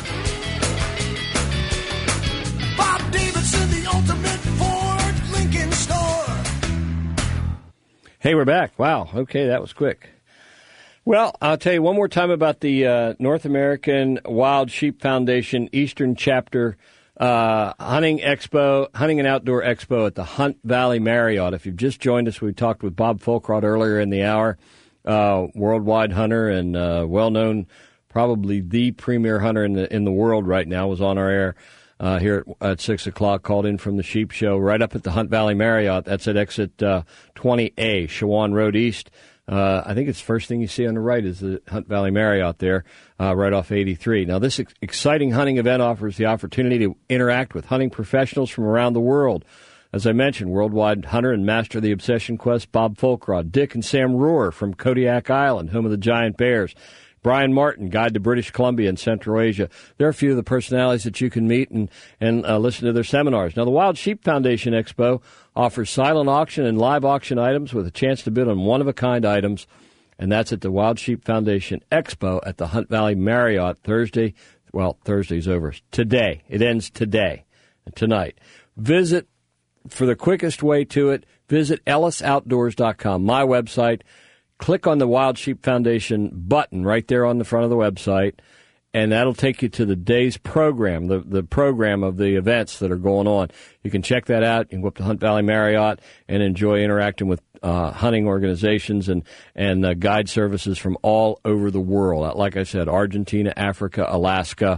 Bob Davidson, the ultimate Ford Lincoln store. Hey, we're back. Wow. Okay, that was quick. Well, I'll tell you one more time about the uh, North American Wild Sheep Foundation Eastern Chapter uh, Hunting Expo, Hunting and Outdoor Expo at the Hunt Valley Marriott. If you've just joined us, we talked with Bob Folkrod earlier in the hour, uh, worldwide hunter and uh, well-known, probably the premier hunter in the in the world right now, was on our air uh, here at, at six o'clock, called in from the Sheep Show right up at the Hunt Valley Marriott. That's at exit uh, twenty A, Shawan Road East. Uh, I think it's the first thing you see on the right is the Hunt Valley Marriott there, uh, right off eighty-three. Now, this ex- exciting hunting event offers the opportunity to interact with hunting professionals from around the world. As I mentioned, worldwide hunter and master of the obsession quest, Bob Folkrod, Dick and Sam Rohr from Kodiak Island, home of the giant bears, Brian Martin, Guide to British Columbia and Central Asia. There are a few of the personalities that you can meet and, and uh, listen to their seminars. Now, the Wild Sheep Foundation Expo offers silent auction and live auction items with a chance to bid on one-of-a-kind items, and that's at the Wild Sheep Foundation Expo at the Hunt Valley Marriott Thursday. Well, Thursday's over. Today. It ends today, tonight. Visit, for the quickest way to it, visit ellis outdoors dot com, my website. Click on the Wild Sheep Foundation button right there on the front of the website, and that'll take you to the day's program, the, the program of the events that are going on. You can check that out. You can go up to Hunt Valley Marriott and enjoy interacting with uh, hunting organizations and, and uh, guide services from all over the world. Like I said, Argentina, Africa, Alaska,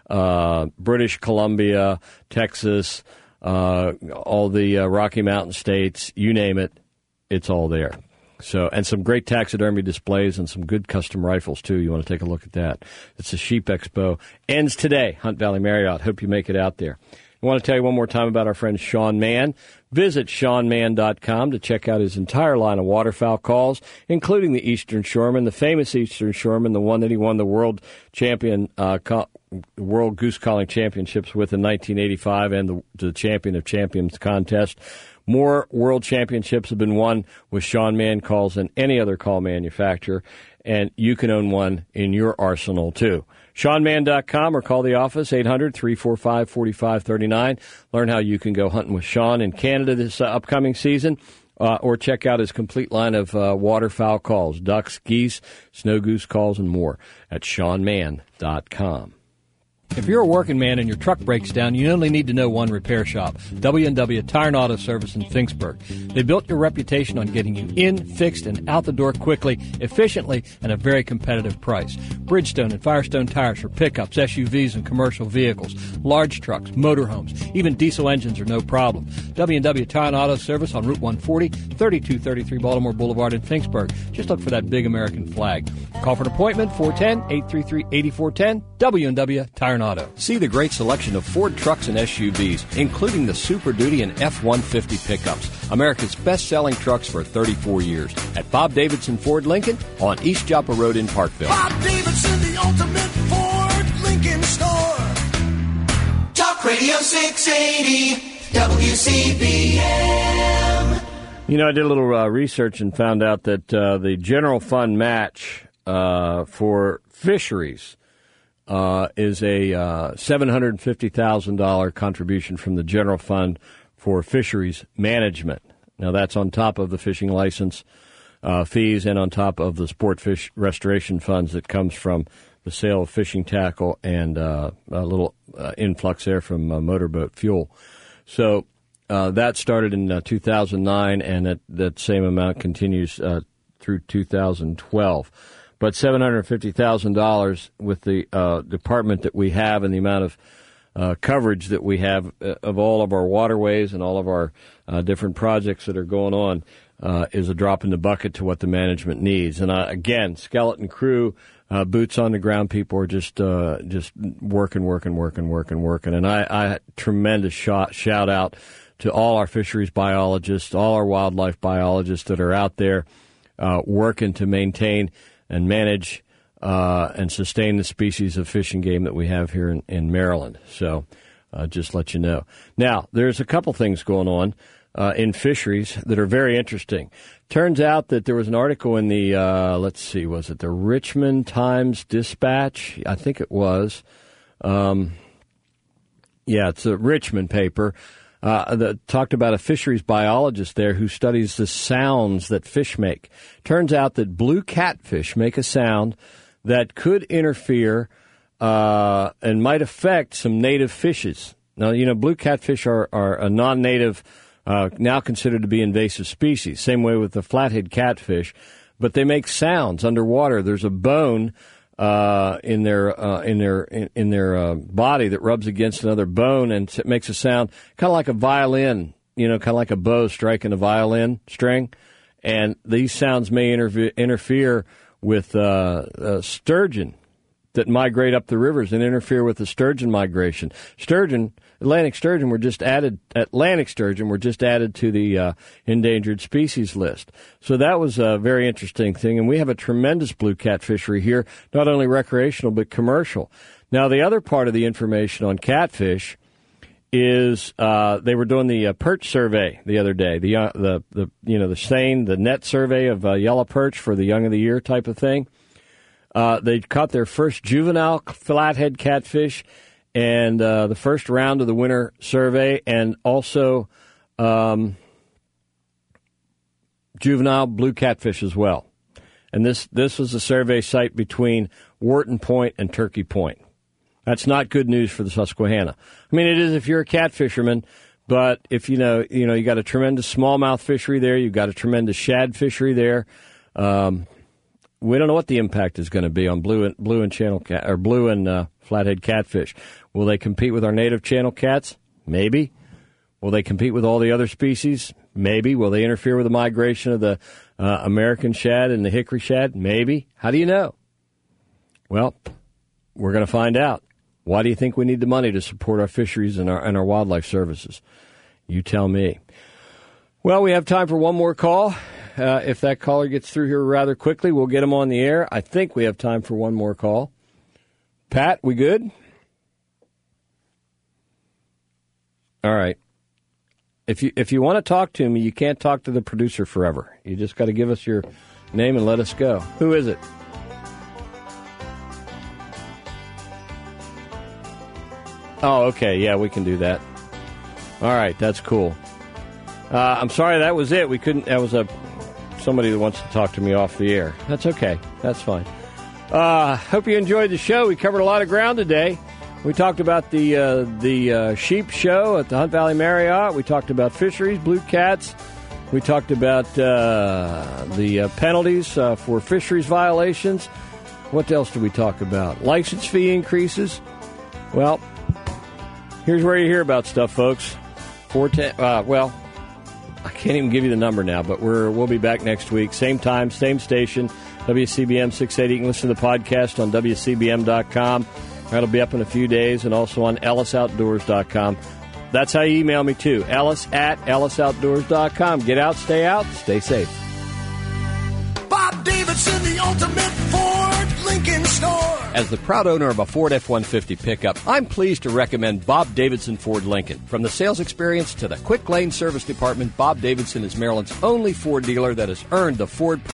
uh, British Columbia, Texas, uh, all the uh, Rocky Mountain states, you name it, it's all there. So, and some great taxidermy displays and some good custom rifles, too. You want to take a look at that. It's the Sheep Expo. Ends today, Hunt Valley Marriott. Hope you make it out there. I want to tell you one more time about our friend Sean Mann. Visit sean mann dot com to check out his entire line of waterfowl calls, including the Eastern Shoreman, the famous Eastern Shoreman, the one that he won the world champion, uh, co- World Goose Calling Championships with in nineteen eighty-five and the, the Champion of Champions contest. More world championships have been won with Sean Mann calls than any other call manufacturer, and you can own one in your arsenal, too. sean mann dot com or call the office, eight hundred, three four five, four five three nine. Learn how you can go hunting with Sean in Canada this uh, upcoming season, uh, or check out his complete line of uh, waterfowl calls, ducks, geese, snow goose calls, and more at sean mann dot com. If you're a working man and your truck breaks down, you only need to know one repair shop, W and W Tire and Auto Service in Finksburg. They built your reputation on getting you in, fixed, and out the door quickly, efficiently, and at a very competitive price. Bridgestone and Firestone tires for pickups, S U Vs, and commercial vehicles, large trucks, motorhomes, even diesel engines are no problem. W and W Tire and Auto Service on Route one forty, thirty-two thirty-three Baltimore Boulevard in Finksburg. Just look for that big American flag. Call for an appointment, four one zero, eight three three, eight four one zero, W and W Tire and Auto. See the great selection of Ford trucks and S U Vs, including the Super Duty and F one fifty pickups, America's best-selling trucks for thirty-four years, at Bob Davidson Ford Lincoln on East Joppa Road in Parkville. Bob Davidson, the ultimate Ford Lincoln store. Talk Radio six eighty, W C B M. You know, I did a little uh, research and found out that uh, the general fund match uh, for fisheries Uh, is a uh, seven hundred fifty thousand dollars contribution from the general fund for fisheries management. Now, that's on top of the fishing license uh, fees and on top of the sport fish restoration funds that comes from the sale of fishing tackle and uh, a little uh, influx there from uh, motorboat fuel. So uh, that started in uh, two thousand nine, and that, that same amount continues uh, through two thousand twelve. But seven hundred fifty thousand dollars with the uh, department that we have and the amount of uh, coverage that we have uh, of all of our waterways and all of our uh, different projects that are going on uh, is a drop in the bucket to what the management needs. And uh, again, skeleton crew, uh, boots on the ground people are just uh, just working, working, working, working, working. And I, I tremendous shot, shout out to all our fisheries biologists, all our wildlife biologists that are out there uh, working to maintain and manage uh, and sustain the species of fish and game that we have here in, in Maryland. So uh, just let you know. Now, there's a couple things going on uh, in fisheries that are very interesting. Turns out that there was an article in the, uh, let's see, was it the Richmond Times-Dispatch? I think it was. Um, yeah, it's a Richmond paper. Uh, that talked about a fisheries biologist there who studies the sounds that fish make. Turns out that blue catfish make a sound that could interfere uh, and might affect some native fishes. Now, you know, blue catfish are, are a non-native, uh, now considered to be invasive species. Same way with the flathead catfish. But they make sounds underwater. There's a bone Uh, in their uh, in their in, in their uh, body that rubs against another bone and it makes a sound kind of like a violin, you know, kind of like a bow striking a violin string. And these sounds may interfe- interfere with uh, uh, sturgeon that migrate up the rivers and interfere with the sturgeon migration. Sturgeon, Atlantic sturgeon were just added. Atlantic sturgeon were just added to the uh, endangered species list. So that was a very interesting thing. And we have a tremendous blue cat fishery here, not only recreational but commercial. Now, the other part of the information on catfish is uh, they were doing the uh, perch survey the other day. The uh, the the you know the seine, the net survey of uh, yellow perch for the young of the year type of thing. Uh, they caught their first juvenile flathead catfish, and uh, the first round of the winter survey, and also um, juvenile blue catfish as well. And this this was a survey site between Wharton Point and Turkey Point. That's not good news for the Susquehanna. I mean, it is if you're a cat fisherman, but if you know, you know, you got a tremendous smallmouth fishery there, you've got a tremendous shad fishery there. Um, we don't know what the impact is going to be on blue and blue and channel cat or blue and uh, flathead catfish. Will they compete with our native channel cats? Maybe. Will they compete with all the other species? Maybe. Will they interfere with the migration of the uh, American shad and the hickory shad? Maybe. How do you know? Well, we're going to find out. Why do you think we need the money to support our fisheries and our and our wildlife services? You tell me. Well, we have time for one more call. Uh, if that caller gets through here rather quickly, we'll get him on the air. I think we have time for one more call. Pat, we good? All right. If you if you want to talk to me, you can't talk to the producer forever. You just got to give us your name and let us go. Who is it? Oh, okay. Yeah, we can do that. All right, that's cool. Uh, I'm sorry, that was it. We couldn't. That was a somebody that wants to talk to me off the air. That's okay. That's fine. Uh, hope you enjoyed the show. We covered a lot of ground today. We talked about the uh, the uh, sheep show at the Hunt Valley Marriott. We talked about fisheries, blue cats. We talked about uh, the uh, penalties uh, for fisheries violations. What else did we talk about? License fee increases. Well, here's where you hear about stuff, folks. Four ten. Uh, well, I can't even give you the number now, but we're we'll be back next week, same time, same station, W C B M six eighty. You can listen to the podcast on W C B M dot com. That'll be up in a few days, and also on Ellis Outdoors dot com. That's how you email me too. Ellis at Ellis Outdoors dot com. Get out, stay out, stay safe. Bob Davidson, the ultimate Ford Lincoln store. As the proud owner of a Ford F one fifty pickup, I'm pleased to recommend Bob Davidson Ford Lincoln. From the sales experience to the quick lane service department, Bob Davidson is Maryland's only Ford dealer that has earned the Ford